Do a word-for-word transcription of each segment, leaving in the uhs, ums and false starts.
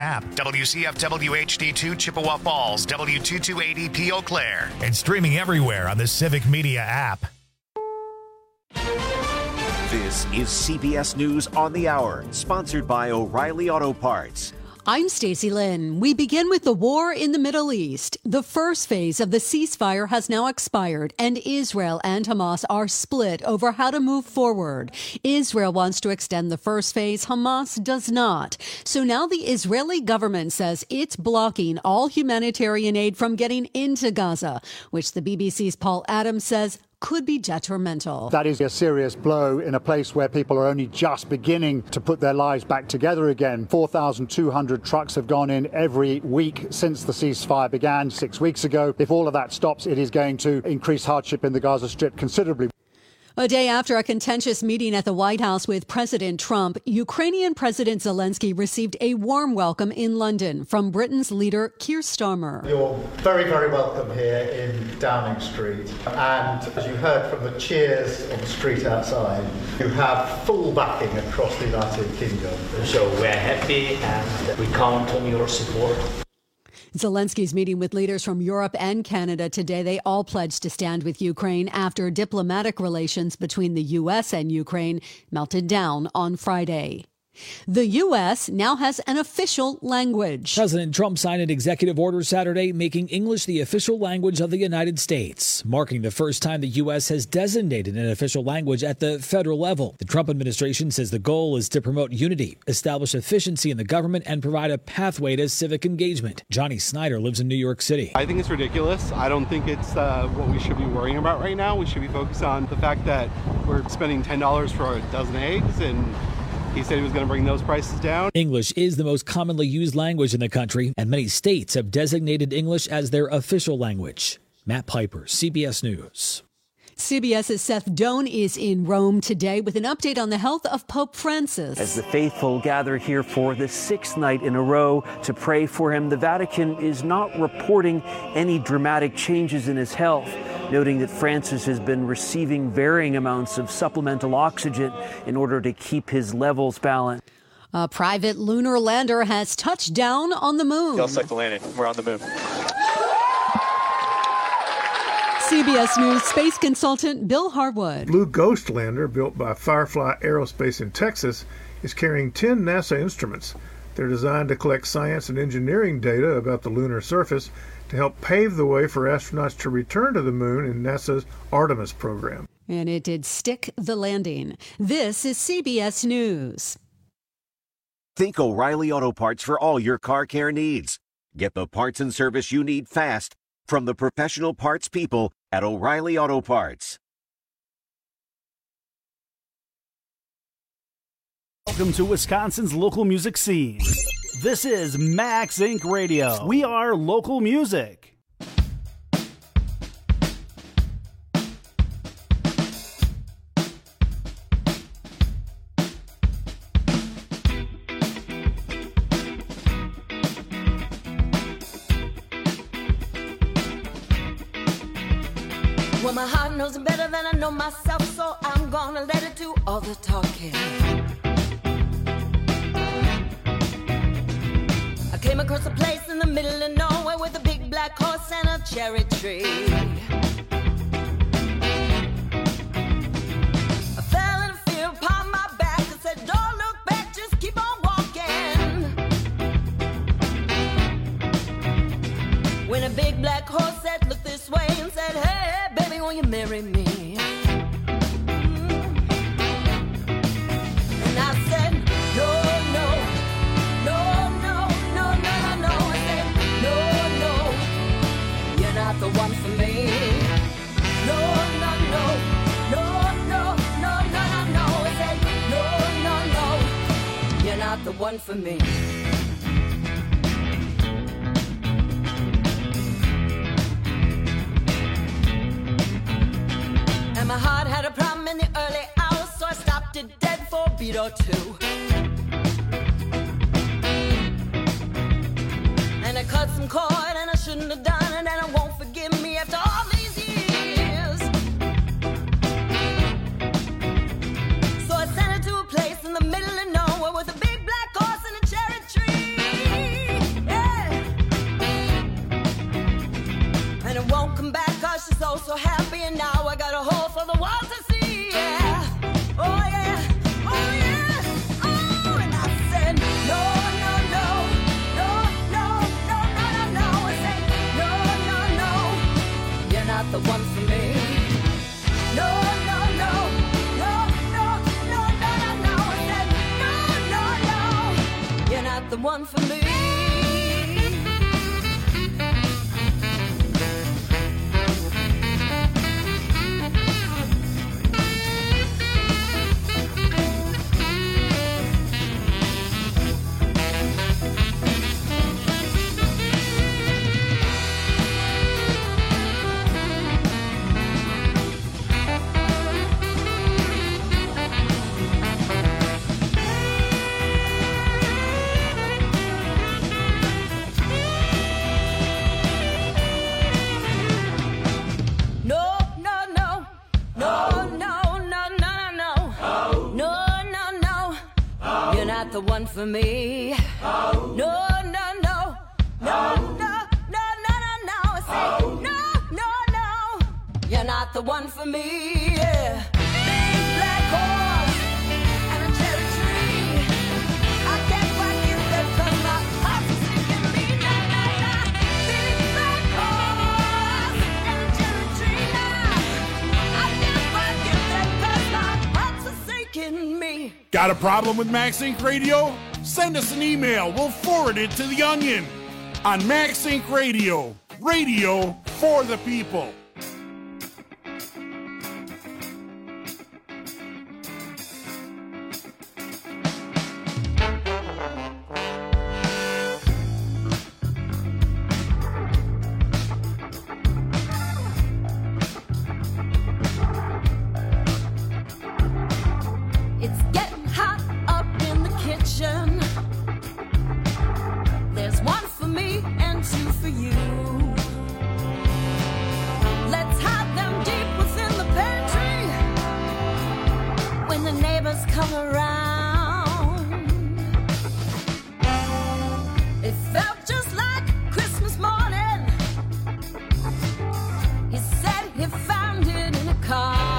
app. W C F W H D two Chippewa Falls, W two two eight zero P Eau Claire. And streaming everywhere on the Civic Media app. This is C B S News on the Hour, sponsored by O'Reilly Auto Parts. I'm Stacey Lynn. We begin with the war in the Middle East. The first phase of the ceasefire has now expired, and Israel and Hamas are split over how to move forward. Israel wants to extend the first phase. Hamas does not. So now the Israeli government says it's blocking all humanitarian aid from getting into Gaza, which the B B C's Paul Adams says could be detrimental. That is a serious blow in a place where people are only just beginning to put their lives back together again. four thousand two hundred trucks have gone in every week since the ceasefire began six weeks ago. If all of that stops, it is going to increase hardship in the Gaza Strip considerably. A day after a contentious meeting at the White House with President Trump, Ukrainian President Zelensky received a warm welcome in London from Britain's leader Keir Starmer. You're very, very welcome here in Downing Street. And as you heard from the cheers on the street outside, you have full backing across the United Kingdom. So we're happy and we count on your support. Zelensky's meeting with leaders from Europe and Canada today. They all pledged to stand with Ukraine after diplomatic relations between the U S and Ukraine melted down on Friday. The U S now has an official language. President Trump signed an executive order Saturday making English the official language of the United States, marking the first time the U S has designated an official language at the federal level. The Trump administration says the goal is to promote unity, establish efficiency in the government, and provide a pathway to civic engagement. Johnny Snyder lives in New York City. I think it's ridiculous. I don't think it's uh, what we should be worrying about right now. We should be focused on the fact that we're spending ten dollars for a dozen eggs, and he said he was going to bring those prices down. English is the most commonly used language in the country, and many states have designated English as their official language. Matt Piper, C B S News. CBS's Seth Doan is in Rome today with an update on the health of Pope Francis. As the faithful gather here for the sixth night in a row to pray for him, the Vatican is not reporting any dramatic changes in his health, noting that Francis has been receiving varying amounts of supplemental oxygen in order to keep his levels balanced. A private lunar lander has touched down on the moon. Just like the landing, we're on the moon. C B S News space consultant Bill Harwood. Blue Ghost lander, built by Firefly Aerospace in Texas, is carrying ten NASA instruments. They're designed to collect science and engineering data about the lunar surface to help pave the way for astronauts to return to the moon in NASA's Artemis program. And it did stick the landing. This is C B S News. Think O'Reilly Auto Parts for all your car care needs. Get the parts and service you need fast from the professional parts people at O'Reilly Auto Parts. Welcome to Wisconsin's local music scene. This is Max Incorporated. Radio. We are local music. Well, my heart knows it better than I know myself, so I'm gonna let it do all the talking. I came across a place in the middle of nowhere with a big black horse and a cherry tree. I fell in a field upon my back and said, don't look back, just keep on walking. When a big black horse said, look this way, and said, hey, baby, will you marry me? And I said, no, no, no, no, no, no, no, no. I said, no, no, you're not the one for me. No, no, no, no, no, no, no, no, no. I said, no, no, no, you're not the one for me. My heart had a problem in the early hours, so I stopped it dead for a beat or two. And I cut some cord and I shouldn't have done it, and I won't forgive me after all these years. So I sent her to a place in the middle of nowhere with a big black horse and a cherry tree. me. The one for me. Oh. No, no, no, no, oh. no, no, no, no, no. I say oh. no, no, no. You're not the one for me. Yeah. Big black horse and a cherry tree. I can't quite get there 'cause my heart's singing me. Na na na. Big black horse and a cherry tree. Now I can't quite get there 'cause my heart's sinking me. Got a problem with Max Inc Radio? Send us an email. We'll forward it to The Onion on Max Inc Radio. Radio for the people. There's one for me and two for you. Let's hide them deep within the pantry when the neighbors come around. It felt just like Christmas morning. He said he found it in a car.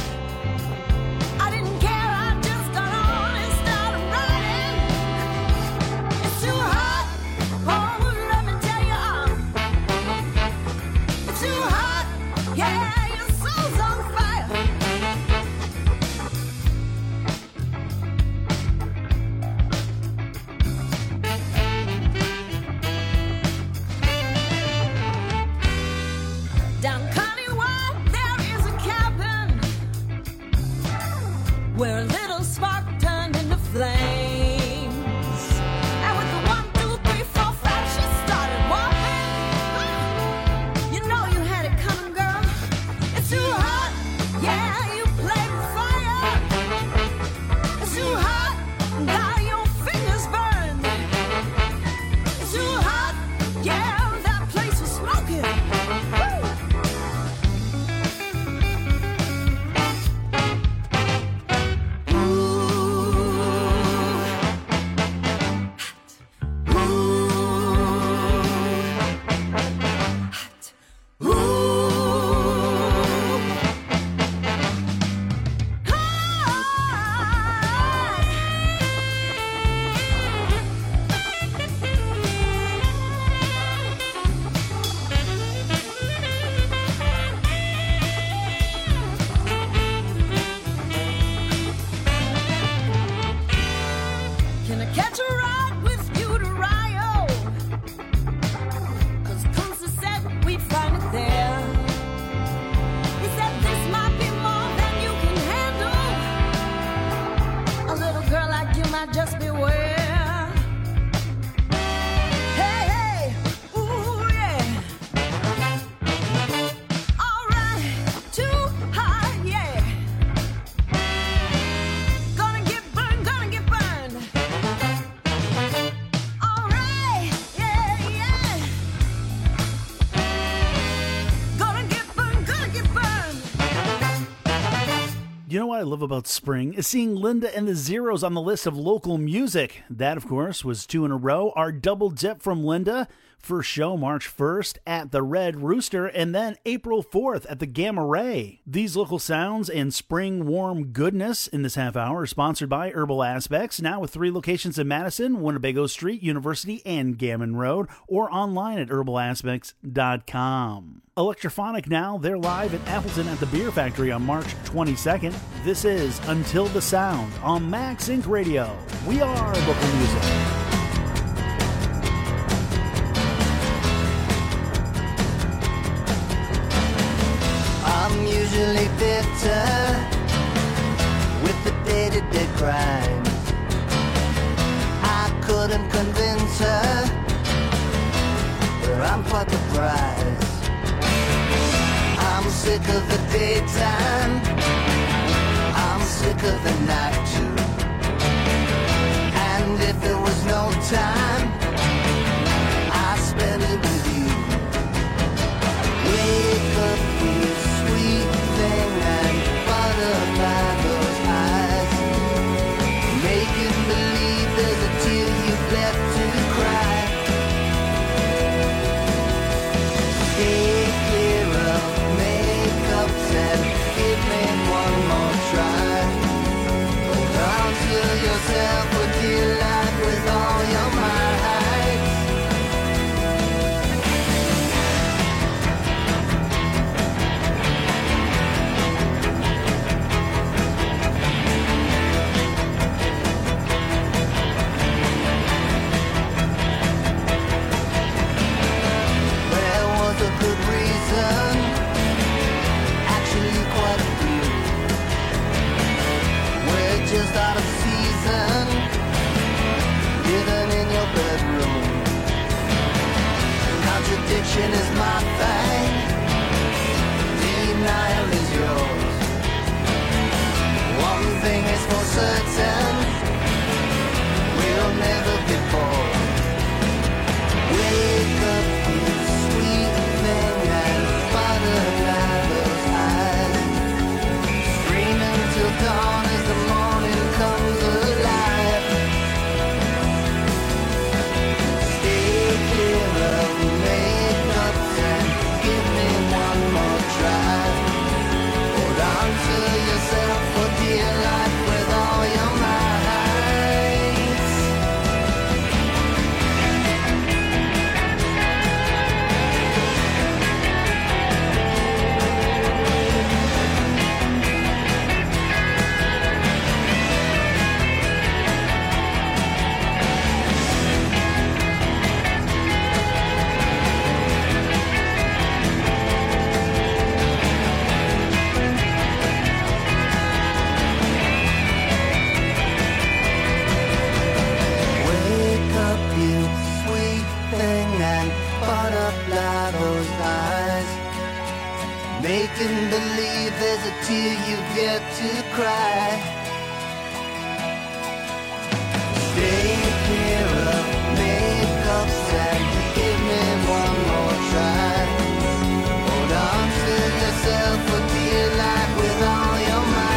Where a little spark turned into flames. And with the one, two, three, four, five, she started walking. You know you had it coming, girl. It's too hot, yeah, you play with fire. It's too hot, got your fingers burned. It's too hot, yeah, that place was smoking. Woo! Just beware. Hey, hey, ooh, yeah. All right, too high, yeah. Gonna get burned, gonna get burned. All right, yeah, yeah. Gonna get burned, gonna get burned. You know what I love about spring is seeing Linda and the Zeros on the list of local music. That, of course, was two in a row. Our double dip from Linda. First show March first at the Red Rooster, and then April fourth at the Gamma Ray. These local sounds and spring warm goodness in this half hour are sponsored by Herbal Aspects, now with three locations in Madison, Winnebago Street, University, and Gammon Road, or online at herbal aspects dot com. Electrophonic now, they're live at Appleton at the Beer Factory on March twenty-second. This is Until the Sound on Max Inc Radio. We are local music. lonely bitter with the day-to-day grind. I couldn't convince her that I'm quite the prize. I'm sick of the daytime, I'm sick of the night too. And if there was no time, I spend it with you. Wake up, you sweet thing, and butterfly those eyes, making believe there's a tear you've left to cry. Stay clear of makeups and give me one more try. Hold on to yourself with dear life with all your might. Good reason, actually quite a few. We're just out of season, living in your bedroom. Contradiction is my thing, denial is yours. One thing is for certain, we'll never get bored. Wake up, you sweet thing, and butterfly those eyes. Screaming till dawn as the morning comes alive. Stay clear of makeups and give me one more try. Hold on to yourself for dear life with all your might. Wake up, you sweet thing, and butterfly those eyes, making believe there's a tear you get to cry. Stay clear of makeups and give me one more try. Hold on to yourself for dear life with all your might.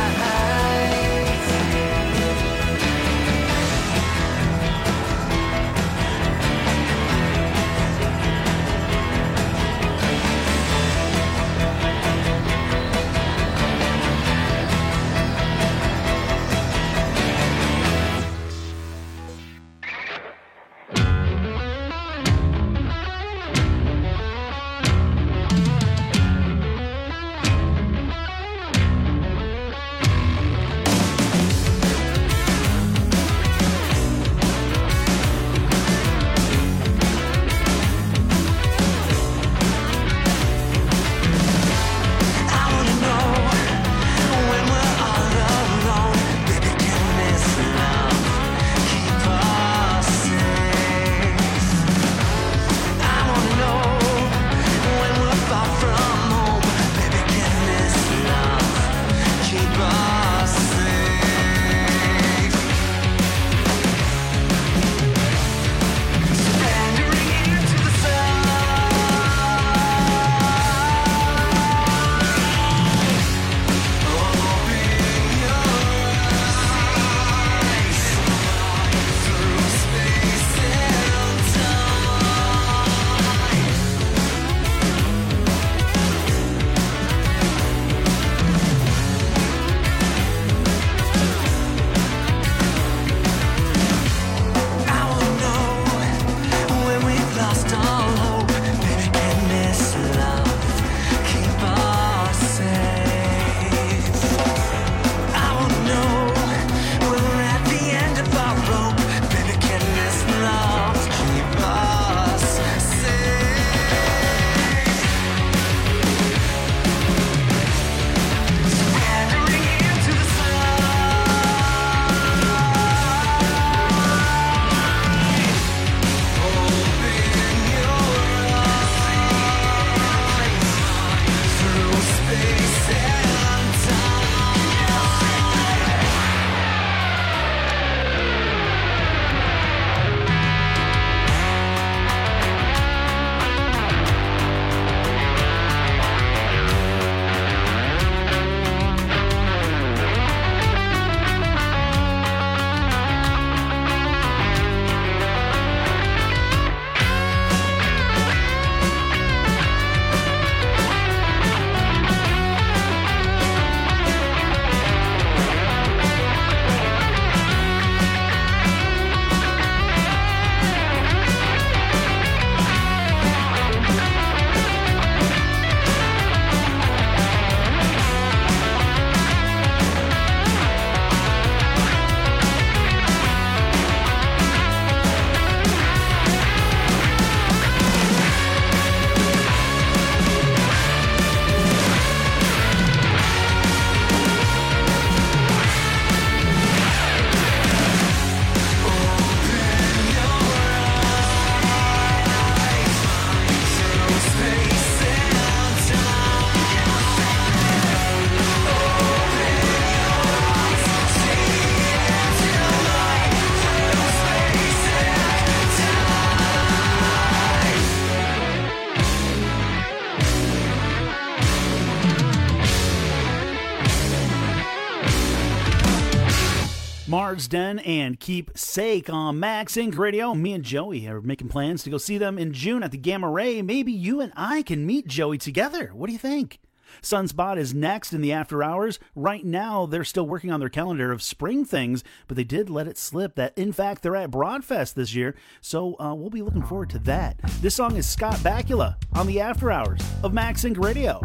Bernard's Den and Keep Sake on Max Inc Radio. Me and Joey are making plans to go see them in June at the Gamma Ray. Maybe you and I can meet Joey together. What do you think? Sunspot is next in the after hours. Right now, they're still working on their calendar of spring things, but they did let it slip that, in fact, they're at Broadfest this year, so uh, we'll be looking forward to that. This song is Scott Bakula on the after hours of Max Inc Radio.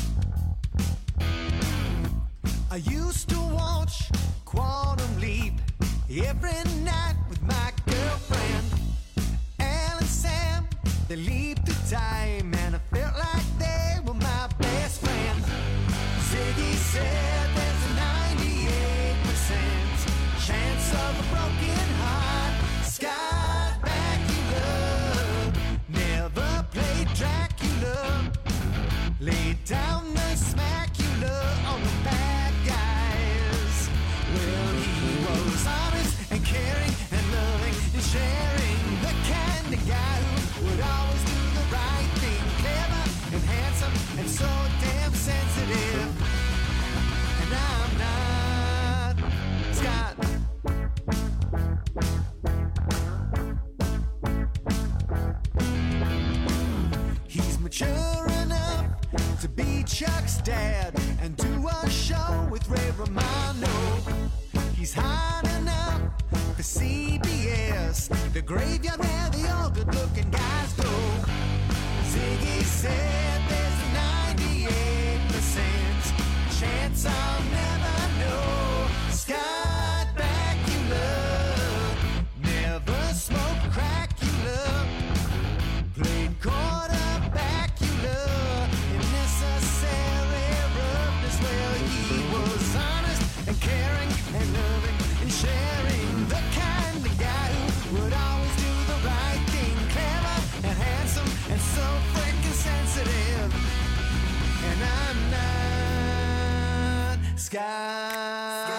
I used to watch Quantum Leap every night with my girlfriend. Al and Sam, they leaped through time, and I felt like they were my best friends. Ziggy said there's a ninety-eight percent chance of a broken heart. Scott Bakula never played Dracula, laid down the smacula on the bad guys. Well, he was honest and caring and loving and sharing, the kind of guy who would always do the right thing, clever and handsome and so damn sensitive. And I'm not Scott. He's mature enough to be Chuck's dad and do a show with Ray Romano. He's hot enough for C B S, the graveyard where the all good-looking guys go. Ziggy said there's a ninety-eight percent chance I'll never know. Scott Bakula never smoked Cracula, played quarterbackula in necessary roughness. Well, he was honest and caring and loving and sharing, the kind of guy who would always do the right thing, clever and handsome and so freaking sensitive. And I'm not Scott.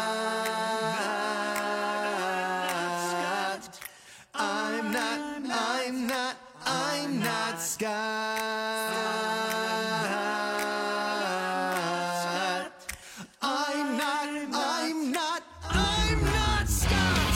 I'm not, I'm not, I'm not Scott. I'm not, I'm not, I'm not Scott.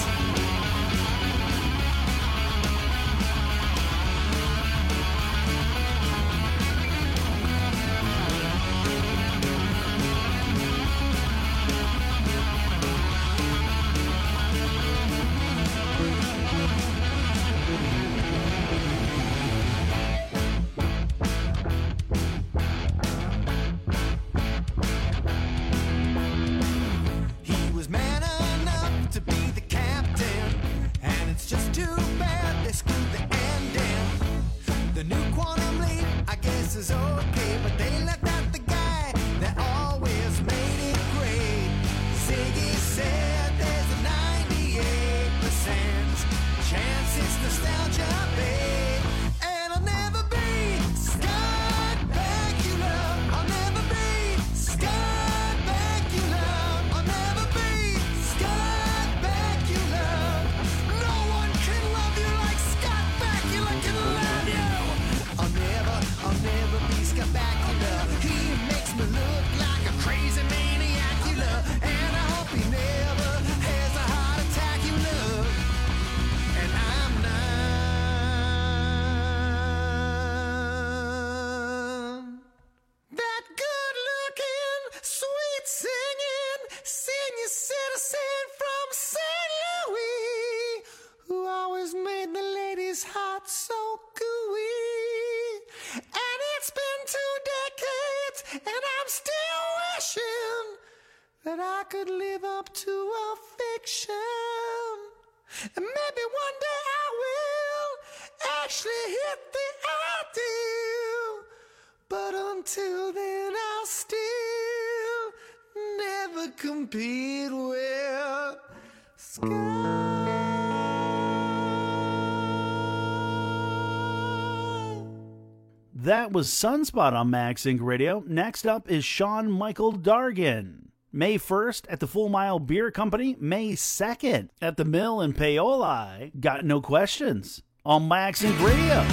He was man enough to be the captain, and it's just too bad they screwed the ending. The new Quantum Leap, I guess, is okay, but they left out the guy that always made it great. Ziggy said there's a ninety-eight percent chance it's nostalgia bait, and I'll never be Scott Bakula. I'll never be Scott Bakula. I'll never be Scott Bakula. No one can love you like Scott Bakula can love you. I'll never, I'll never be Scott Bakula. He makes me look like a crazy maniac, you love, and I hope he never has a heart attack, you love. And I'm not that good looking, sweet singing, senior citizen from Saint Louis, who always made the ladies' heart so gooey. And it's been two decades, and I'm still wishing that I could live up to a fiction. And maybe one day I will actually hit the ideal. But until then, I'll still never compete with Scott. That was Sunspot on Max Inc Radio. Next up is Sean Michael Dargan. May first at the Full Mile Beer Company. May second at the Mill in Paoli. Got No Questions on Max Inc Radio.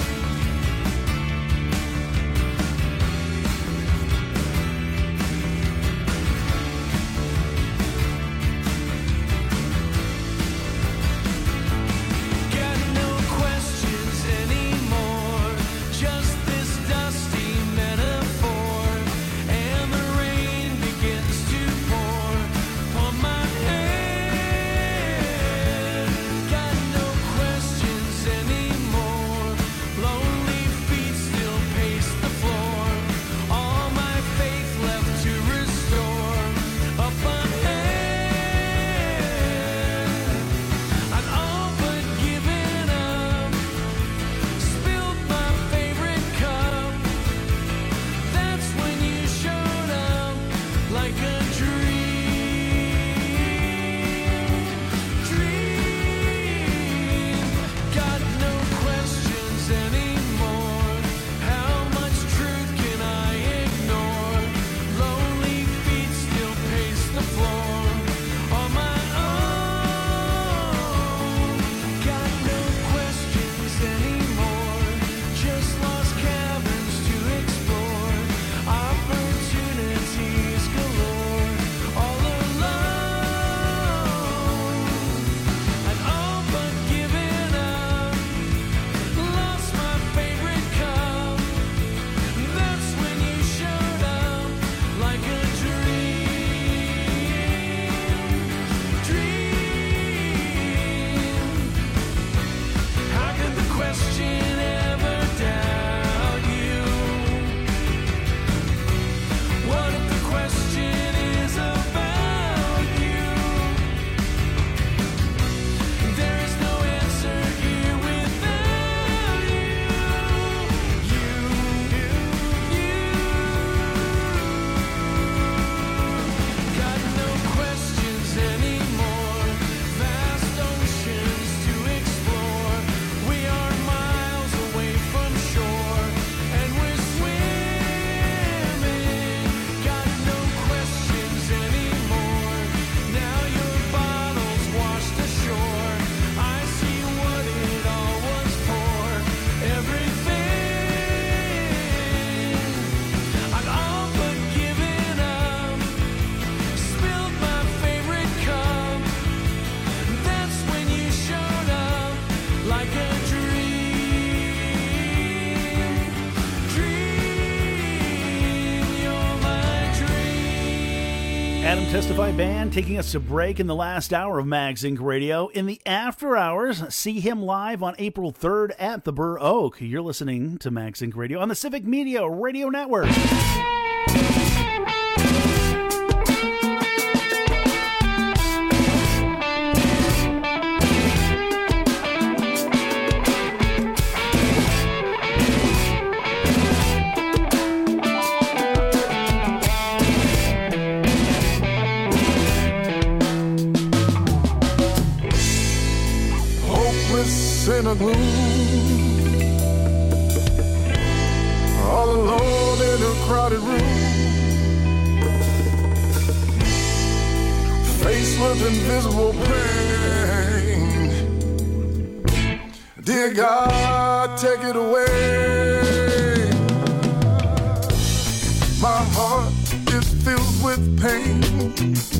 Adam Testify Band taking us to break in the last hour of Mags Inc Radio. In the after hours, see him live on April third at the Burr Oak. You're listening to Mags Inc Radio on the Civic Media Radio Network. In a gloom, all alone in a crowded room, faced with invisible pain. Dear God, take it away. My heart is filled with pain,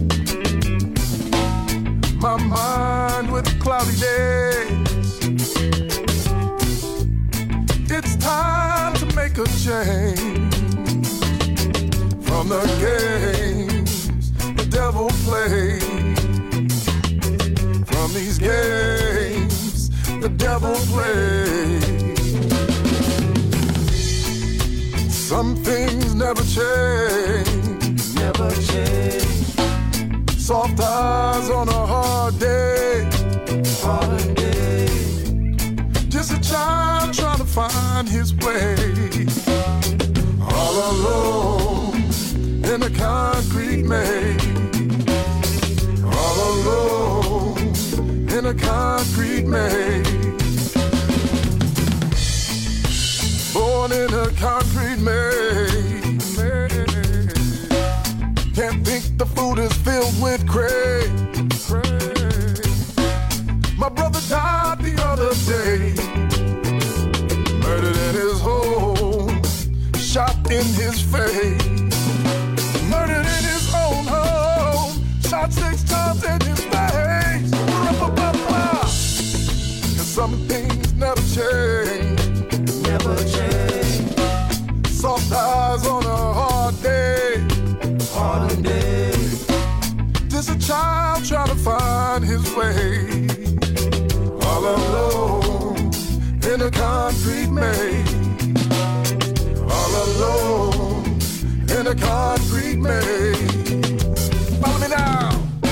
my mind with cloudy days. It's time to make a change from the games the devil plays. From these games the devil plays. Some things never change, never change. Soft eyes on a hard day, hard day. Just a child trying to find his way, all alone in a concrete maze, all alone in a concrete maze, born in a concrete maze. Can't think the food is filled with craze. My brother died the other day, murdered in his home, shot in his face. Murdered in his own home, shot six times in his face. Cause some things never change, never change. Soft eyes on a hard day, hard day. Just a child trying to find his way, all alone in a concrete maze, all alone in a concrete maze. Follow me now.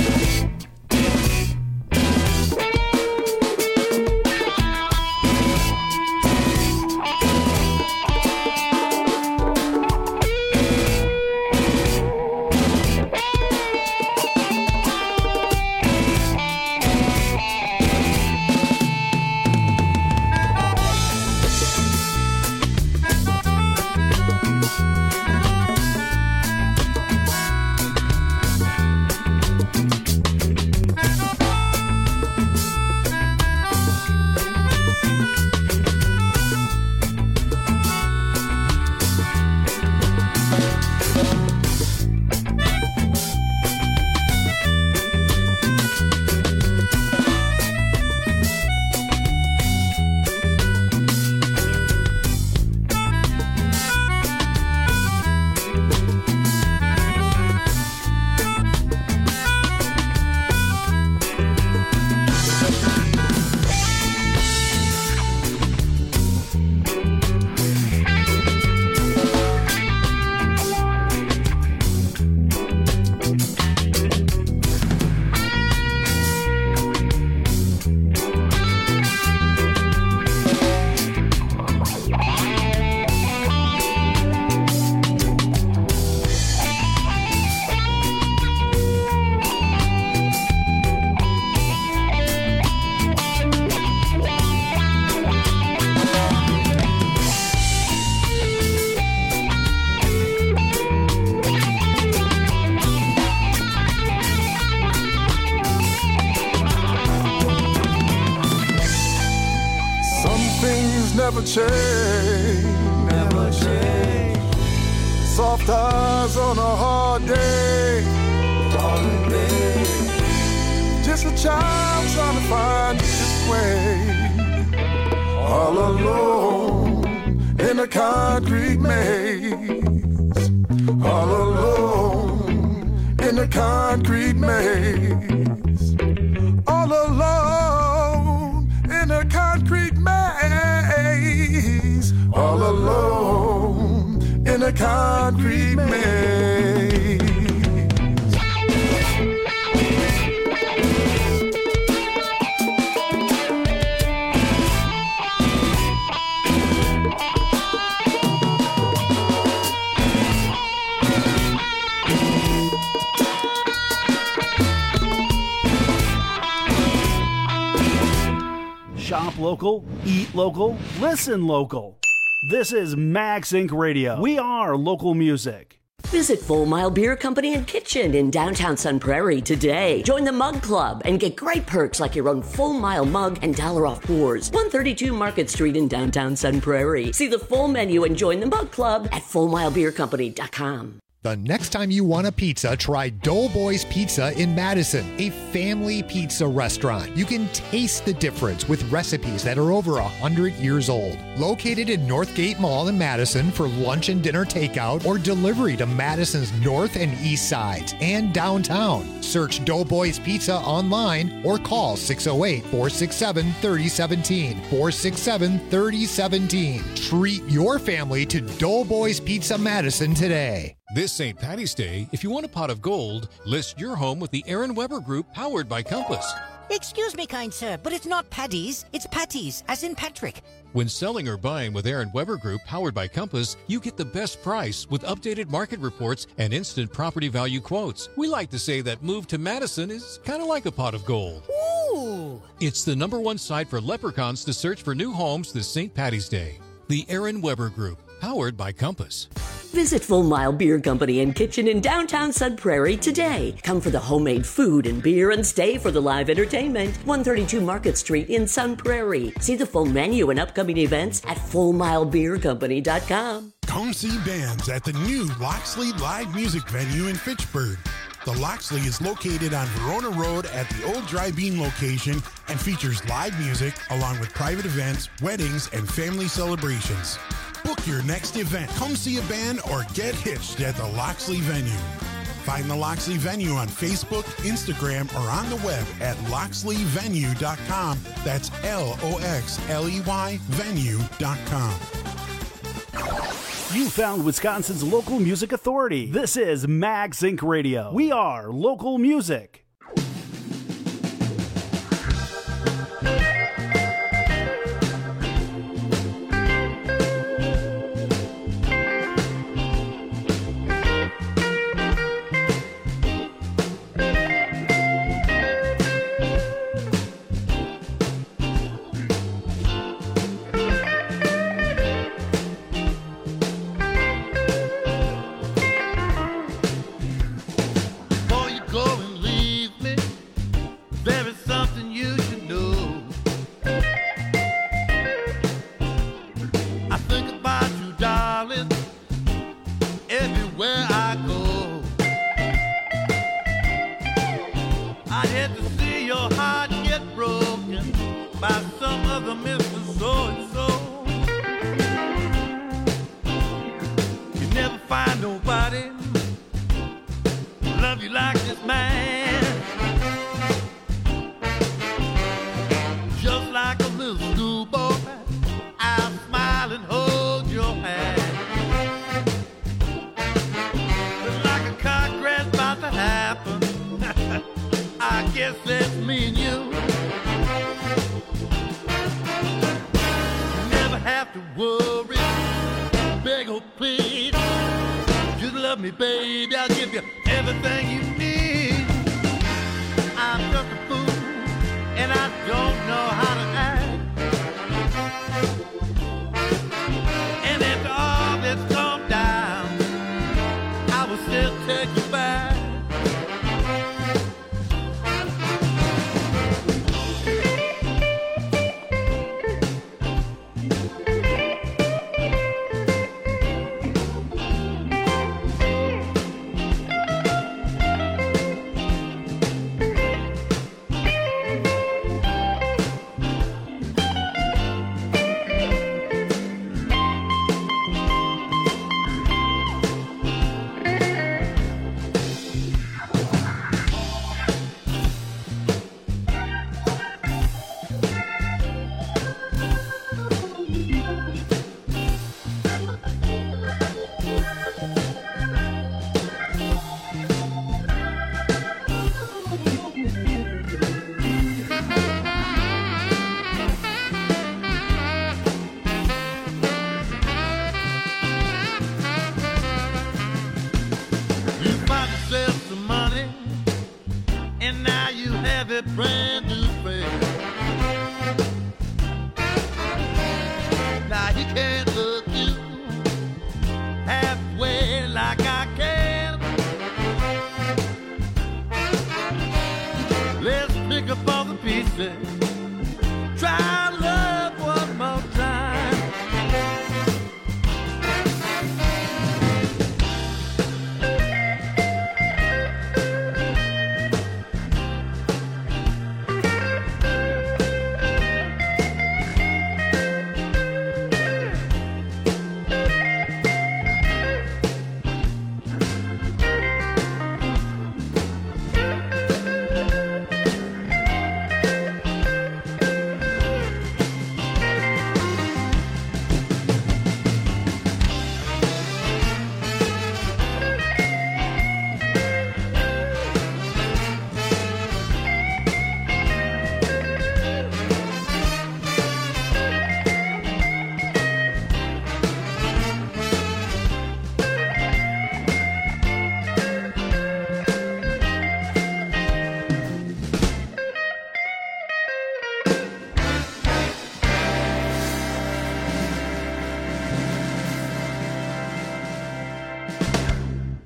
Never change, never change. Soft eyes on a hard day, hard day. Just a child trying to find his way, all alone in a concrete maze, all alone in a concrete maze. All alone in a concrete maze. All alone in a concrete maze. Shop local, eat local, listen local. This is Max Incorporated. Radio. We are local music. Visit Full Mile Beer Company and Kitchen in downtown Sun Prairie today. Join the Mug Club and get great perks like your own Full Mile mug and dollar off pours. one thirty-two Market Street in downtown Sun Prairie. See the full menu and join the Mug Club at full mile beer company dot com. The next time you want a pizza, try Doughboys Pizza in Madison, a family pizza restaurant. You can taste the difference with recipes that are over one hundred years old. Located in Northgate Mall in Madison for lunch and dinner takeout or delivery to Madison's north and east sides and downtown. Search Doughboys Pizza online or call six oh eight, four six seven, three oh one seven, four six seven, three oh one seven. Treat your family to Doughboys Pizza Madison today. This Saint Patty's Day, if you want a pot of gold, list your home with the Aaron Weber Group, powered by Compass. Excuse me, kind sir, but it's not Paddy's, it's Patty's, as in Patrick. When selling or buying with Aaron Weber Group, powered by Compass, you get the best price with updated market reports and instant property value quotes. We like to say that move to Madison is kind of like a pot of gold. Ooh! It's the number one site for leprechauns to search for new homes this Saint Patty's Day. The Aaron Weber Group, powered by Compass. Visit Full Mile Beer Company and Kitchen in downtown Sun Prairie today. Come for the homemade food and beer and stay for the live entertainment. one thirty-two Market Street in Sun Prairie. See the full menu and upcoming events at full mile beer company dot com. Come see bands at the new Loxley Live Music Venue in Fitchburg. The Loxley is located on Verona Road at the old Dry Bean location and features live music along with private events, weddings, and family celebrations. Book your next event. Come see a band or get hitched at the Loxley Venue. Find the Loxley Venue on Facebook, Instagram, or on the web at loxley venue dot com. That's L O X L E Y venue dot com. You found Wisconsin's local music authority. This is Max Incorporated. Radio. We are local music.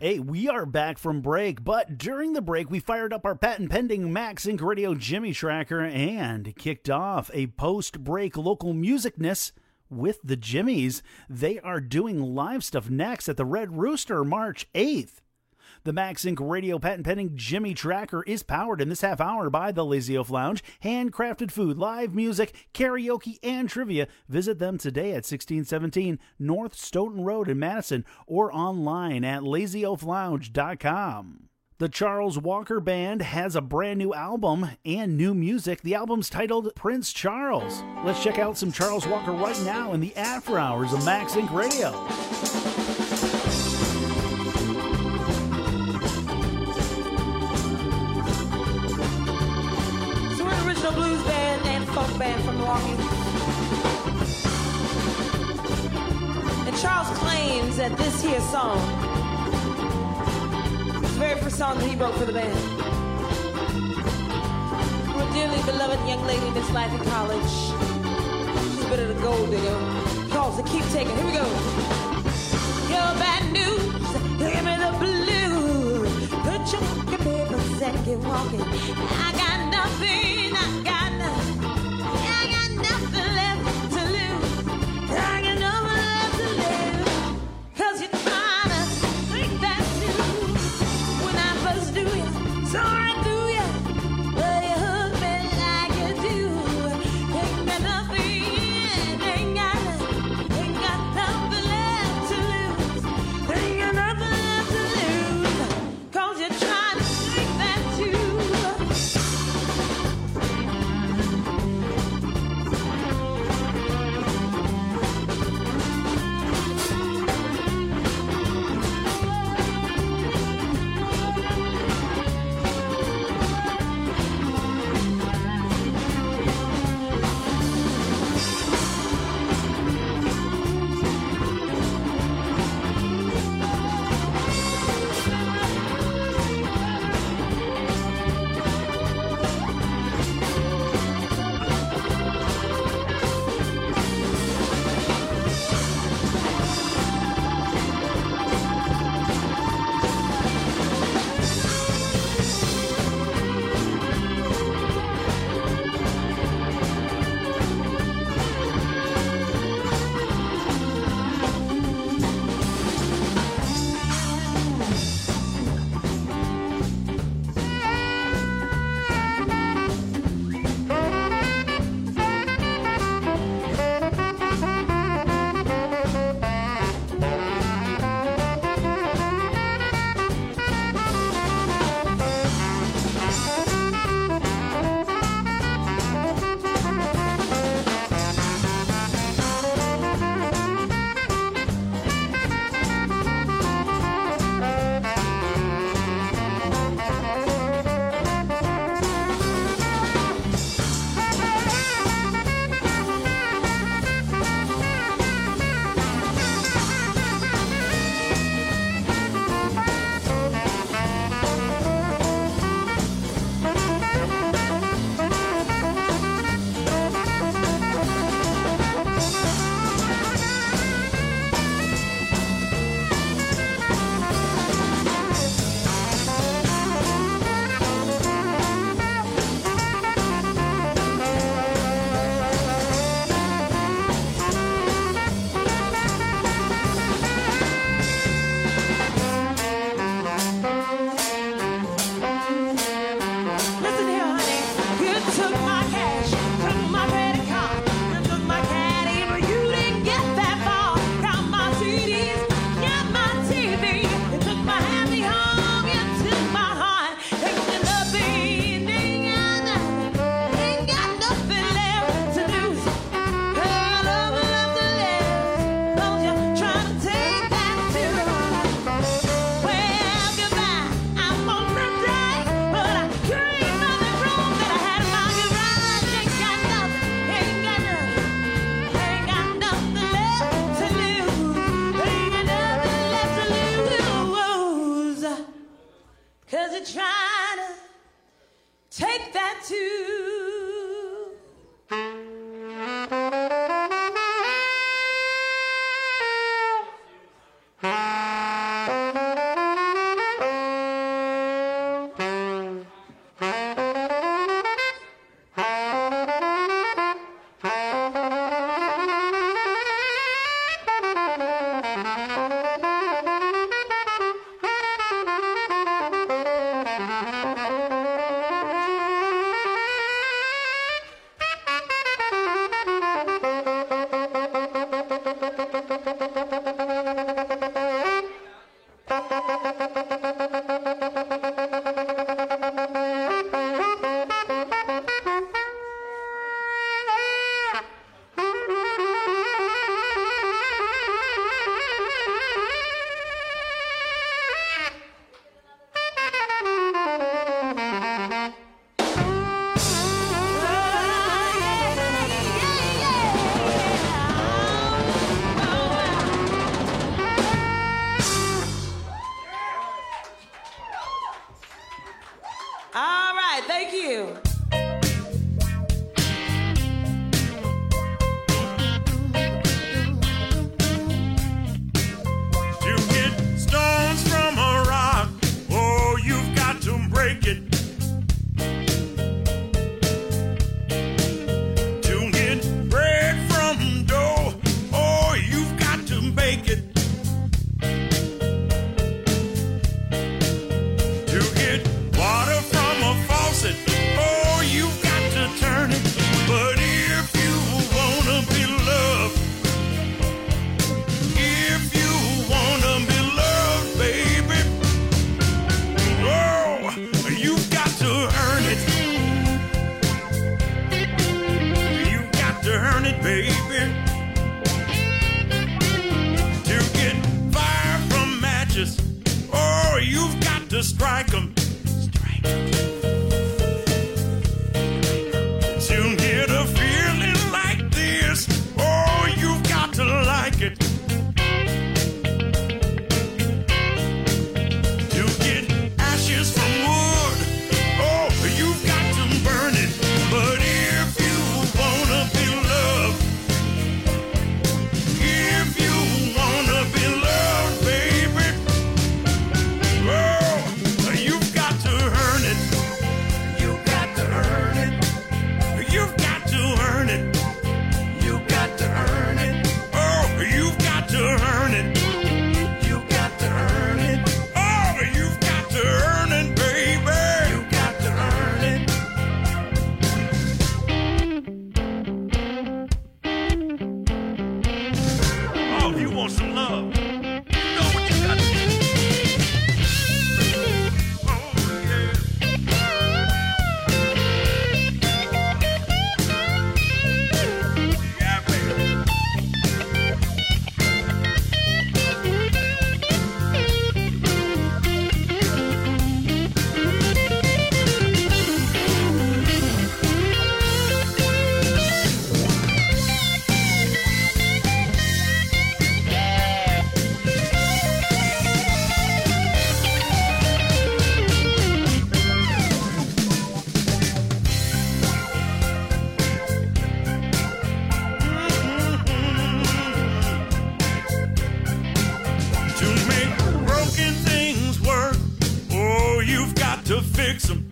Hey, we are back from break, but during the break, we fired up our patent-pending MaxSync Radio Jimmy Tracker and kicked off a post-break local musicness with the Jimmies. They are doing live stuff next at the Red Rooster March eighth. The MaxSync Radio patent-pending Jimmy Tracker is powered in this half hour by the Lazy Oaf Lounge. Handcrafted food, live music, karaoke, and trivia. Visit them today at sixteen seventeen North Stoughton Road in Madison or online at lazy oaf lounge dot com. The Charles Walker Band has a brand new album and new music. The album's titled Prince Charles. Let's check out some Charles Walker right now in the after hours of MaxSync Radio. Blues band and folk band from Milwaukee. And Charles claims that this here song is the very first song that he wrote for the band. For a dearly beloved young lady in this life in college. She's a bit of a gold digger. He calls to keep taking. Here we go. Your bad news, give me the blues. Put your walking papers and get walking. I got nothing. I got nothing. I got nothing left to lose. I got nothing left to live. Cause you're trying to think that too. When I first do you, sorry do you. But you hug me like you do. Ain't got nothing, ain't got nothing. Ain't got nothing left to lose. Ain't got nothing left to lose. Cause you're trying to think that too. All right, thank you. To get stones from a rock, oh, you've got to break it. To get bread from dough, oh, you've got to bake it. To get water from a faucet, oh, you've got to turn it. But if you wanna be loved, if you wanna be loved, baby, oh, you've got to earn it. You've got to earn it, baby. To get fire from matches, oh, you've got to strike 'em. To get a feeling like this, oh, you've got to like it. To get ashes from wood, oh, you've got to burn it. But if you wanna be loved, if you wanna be loved, baby, oh, you've got to earn it. You've got to earn it. You've got to earn it. You've got to earn it. Oh, you've got to earn it. You've got to earn it. Oh, you've got to earn it, baby. You've got to earn it. Oh, if you want some love, you know what you got to do. To make broken things work, oh, you've got to fix 'em.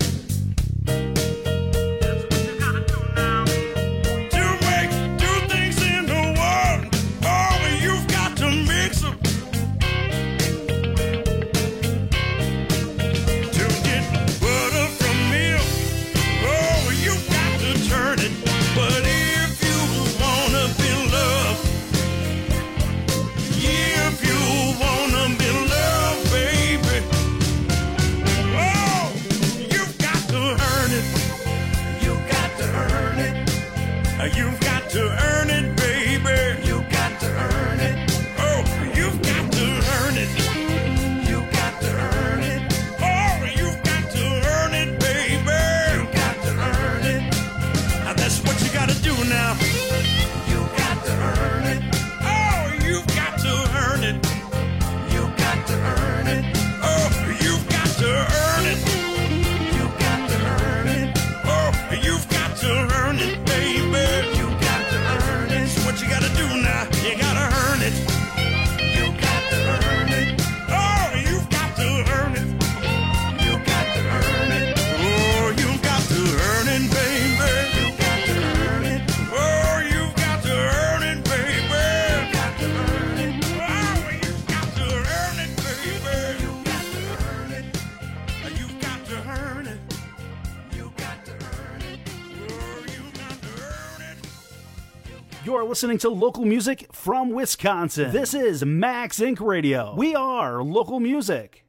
That's what you gotta do now. To make two things into one, oh, you've got to mix 'em. To get butter from milk, oh, you've got to turn it. But if you wanna be loved, if you wanna be loved, baby, oh, you've You're listening to local music from Wisconsin. This is Max Inc Radio. We are local music.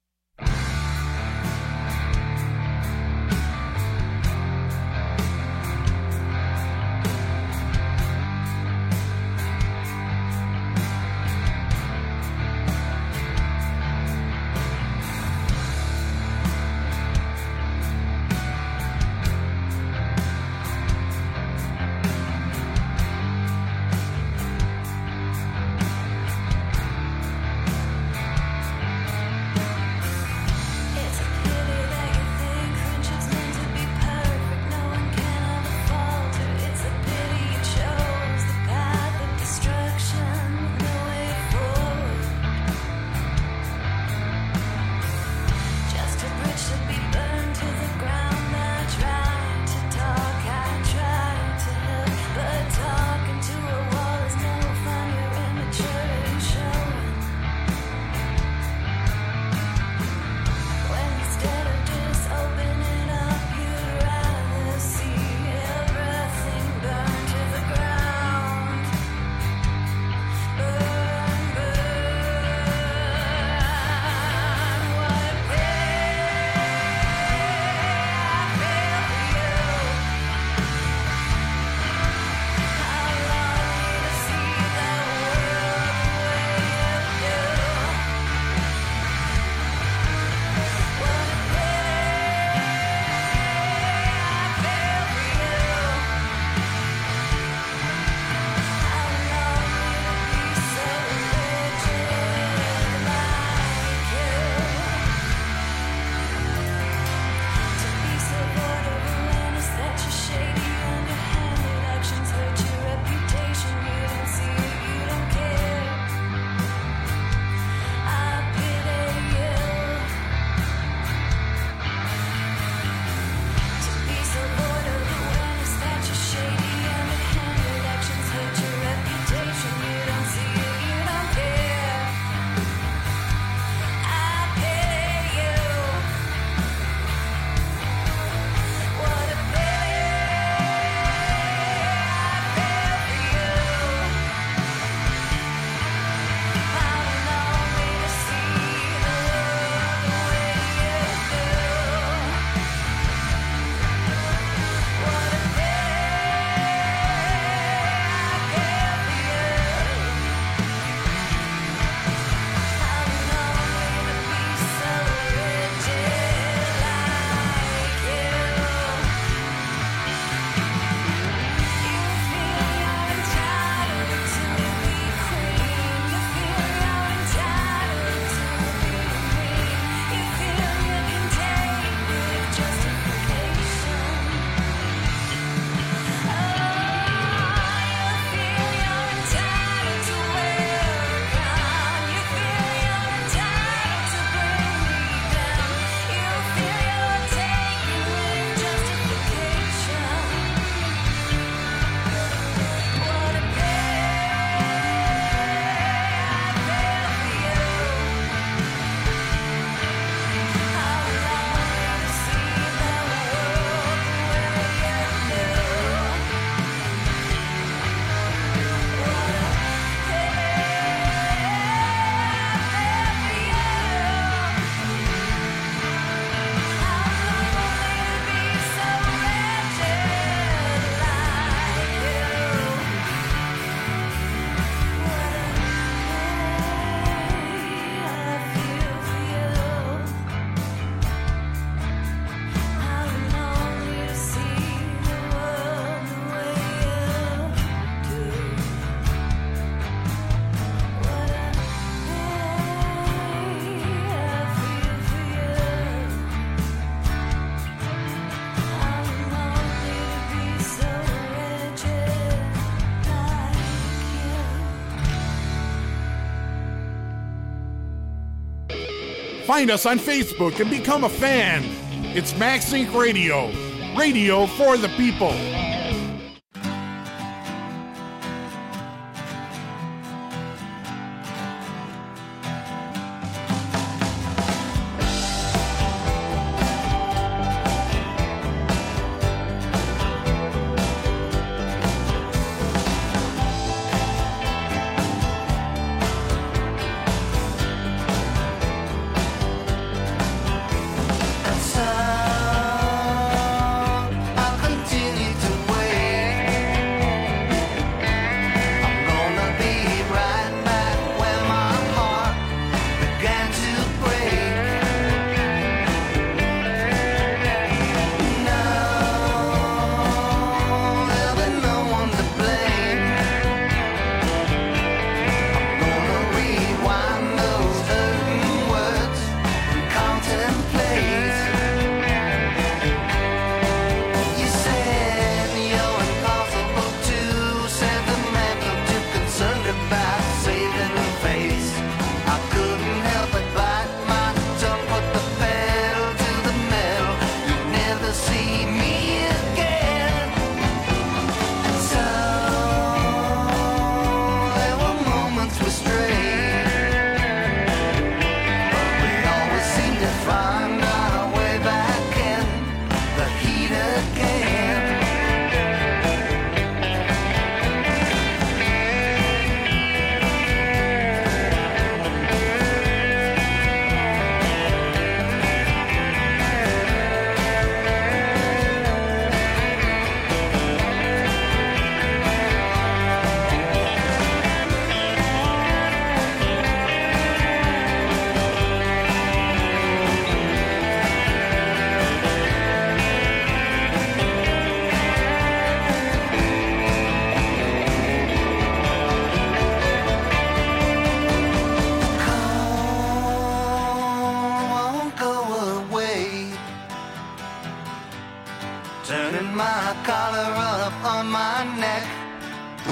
Find us on Facebook and become a fan. It's Max Inc Radio. Radio for the people.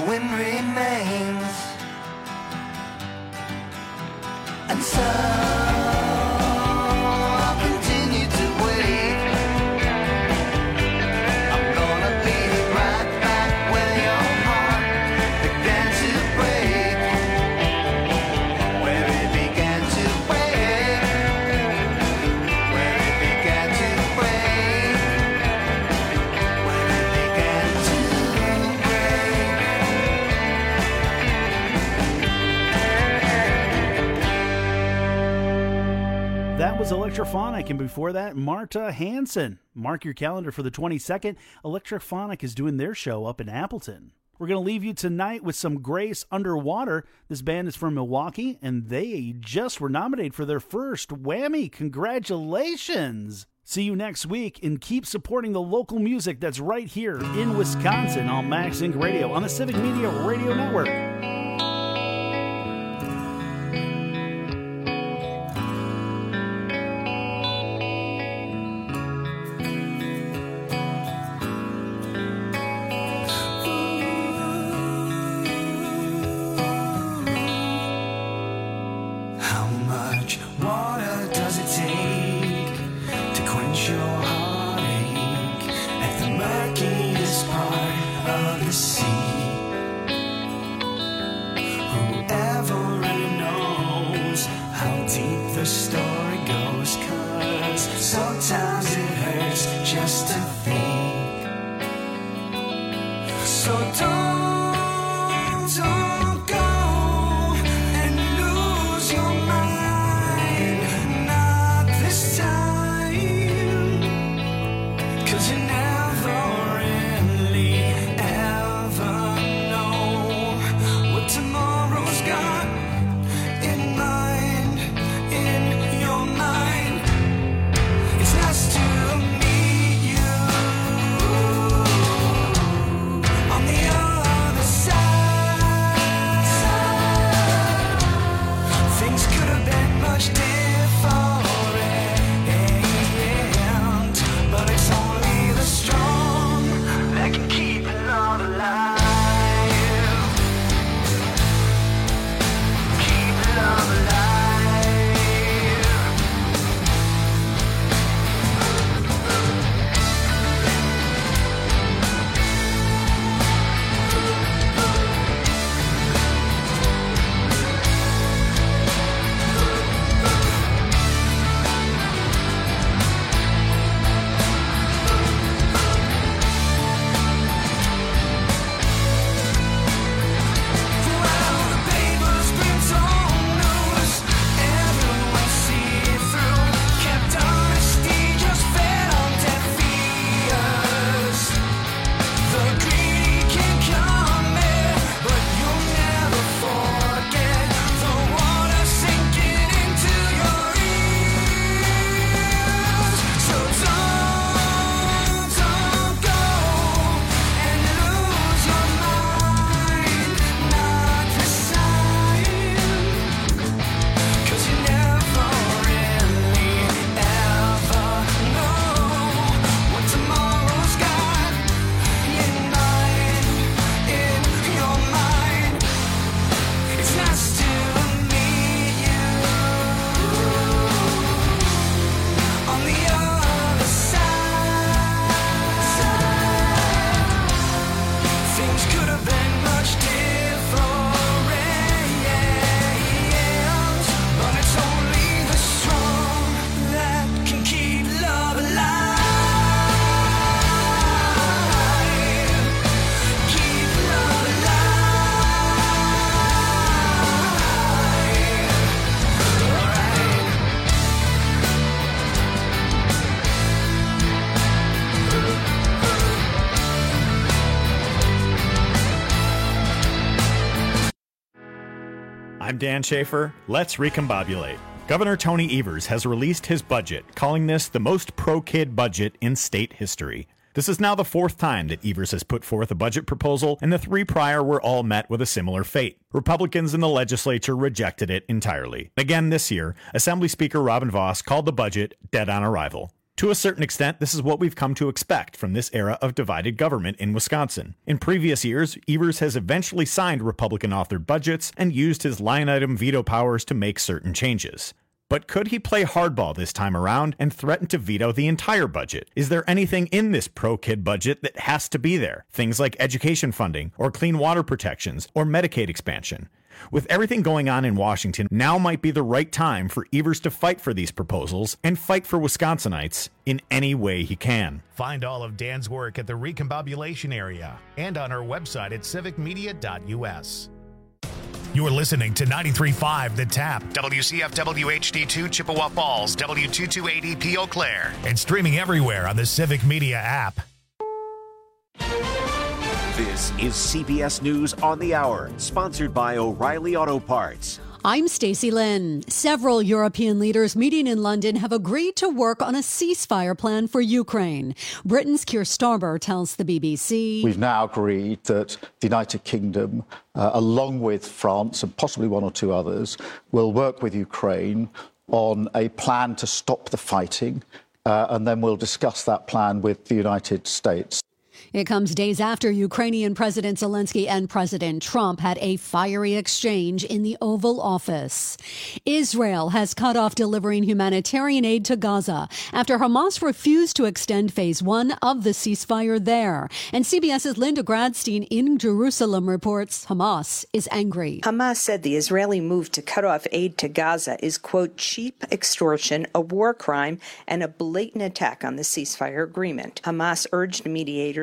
wind remains. And so I'll continue to wait. I'm gonna be right back where your heart began to break. Where it began to break. Where it began to break. Where it began to That was Electrophonic, and before that, Marta Hansen. Mark your calendar for the twenty-second. Electrophonic is doing their show up in Appleton. We're going to leave you tonight with some Grace Underwater. This band is from Milwaukee, and they just were nominated for their first Whammy. Congratulations! See you next week, and keep supporting the local music that's right here in Wisconsin on Max Inc Radio on the Civic Media Radio Network. How much water does it take to quench your heartache at the murkiest part of the sea? Whoever really knows how deep the story goes, 'cause sometimes it hurts just to think. So don't, don't go and lose your mind, not this time, 'cause you never really ever know what tomorrow's got in mind, in your mind. It's nice to meet you on the other side. Things could have been much different, but it's only the strong that can keep love alive. Keep love alive. Well, the papers print on news, everyone see through. Kept honesty just fed on deaf ears. The greedy can come in, but you'll never forget the water sinking into your ears. So don't, don't go and lose your mind, not this time, 'cause you never really ever know what tomorrow's got in mind, in your mind. It's nice to meet you on the other side. Things could have been much different, but it's only the strong that can keep love alive. Keep love I'm Dan Schaefer. Let's recombobulate. Governor Tony Evers has released his budget, calling this the most pro-kid budget in state history. This is now the fourth time that Evers has put forth a budget proposal, and the three prior were all met with a similar fate. Republicans in the legislature rejected it entirely. Again this year, Assembly Speaker Robin Vos called the budget dead on arrival. To a certain extent, this is what we've come to expect from this era of divided government in Wisconsin. In previous years, Evers has eventually signed Republican-authored budgets and used his line-item veto powers to make certain changes. But could he play hardball this time around and threaten to veto the entire budget? Is there anything in this pro-kid budget that has to be there? Things like education funding, or clean water protections, or Medicaid expansion. With everything going on in Washington, now might be the right time for Evers to fight for these proposals and fight for Wisconsinites in any way he can. Find all of Dan's work at the Recombobulation Area and on our website at civic media dot u s. You're listening to ninety-three point five The Tap, W C F W H D two Chippewa Falls, W two two eight E P Eau Claire, and streaming everywhere on the Civic Media app. This is C B S News on the Hour, sponsored by O'Reilly Auto Parts. I'm Stacey Lynn. Several European leaders meeting in London have agreed to work on a ceasefire plan for Ukraine. Britain's Keir Starmer tells the B B C. We've now agreed that the United Kingdom, uh, along with France and possibly one or two others, will work with Ukraine on a plan to stop the fighting, uh, and then we'll discuss that plan with the United States. It comes days after Ukrainian President Zelensky and President Trump had a fiery exchange in the Oval Office. Israel has cut off delivering humanitarian aid to Gaza after Hamas refused to extend phase one of the ceasefire there. And CBS's Linda Gradstein in Jerusalem reports Hamas is angry. Hamas said the Israeli move to cut off aid to Gaza is, quote, cheap extortion, a war crime, and a blatant attack on the ceasefire agreement. Hamas urged mediators